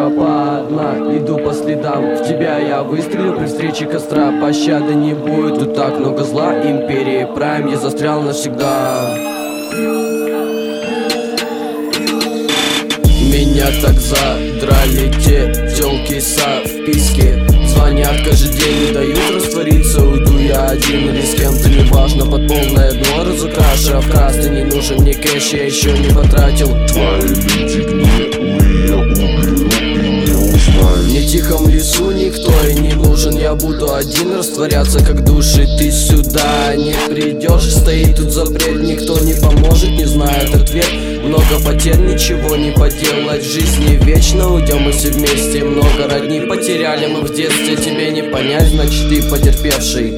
Тропа одна, иду по следам. В тебя я выстрелю при встрече костра. Пощады не будет, тут так много зла. Империи Прайм, я застрял навсегда. Меня так задрали те тёлки со вписки. Звонят каждый день, не дают раствориться. Уйду я один или с кем-то, неважно. Под полное дно разукрашу. В красный не нужен мне кэш, я еще не потратил. Твои люди гнилые, я уберу и не узнаю. Мне в тихом лесу никто и не нужен. Я буду один растворяться как души. Ты сюда не придешь, стоит тут запрет. Никто не поможет, не знает ответ. Много потерь, ничего не поделать. В жизни вечно, уйдем мы все вместе. Много родни потеряли мы в детстве. Тебе не понять, значит ты потерпевший.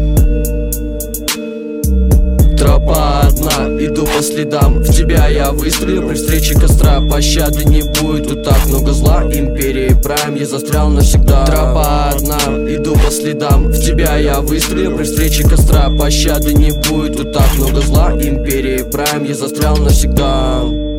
Тропа одна, иду по следам. В тебя я выстрелю при встрече костра. Пощады не будет, тут так много зла. Империи Прайм, я застрял навсегда. Тропа одна, иду по следам. В тебя я выстрелю при встрече костра. Пощады не будет, тут так много зла. Империи Прайм, я застрял навсегда.